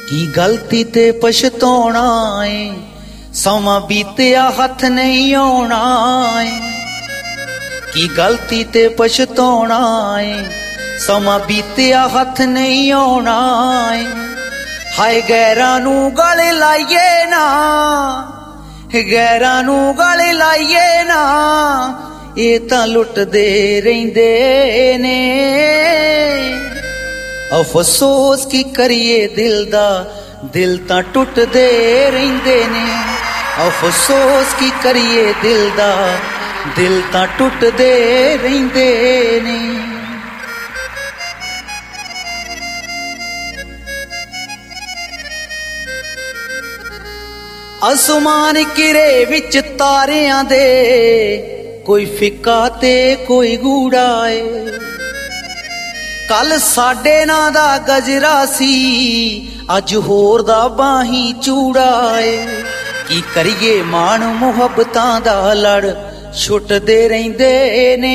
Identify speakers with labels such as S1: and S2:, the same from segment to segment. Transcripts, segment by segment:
S1: की गलती ते पछताउणा है, समा बीतिया हथ नहीं आउणा है। की गलती ते पछताउणा है, समा बीतिया हथ नहीं आउणा है। हाय गैरां नू गले लाइए ना, गैरां नू गले लाइए ना, ये तां लुटदे रहिंदे ने। अफसोस की करिए दिल दा, दिल तां टुटदे रहिंदे ने। अफसोस की करिए दिल दा, दिल तां टुटदे रहिंदे ने। आसमान किरे विच तारियां दे, कोई फिक्का ते कोई गूड़ा है। कल साडे नां दा गजरा सी, अज होर दा बाही चूड़ा है। की करिए मान मुहब्बतां दा लड़ छुटदे रहिंदे ने।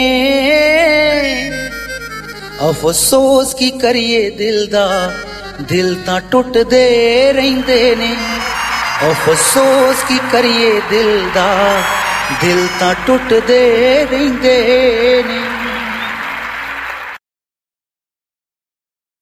S1: अफसोस की करिए दिल दा, दिल तां टुटदे रहिंदे ने। अफसोस की करिए दिल दा, दिल तां टुटदे रहिंदे ने।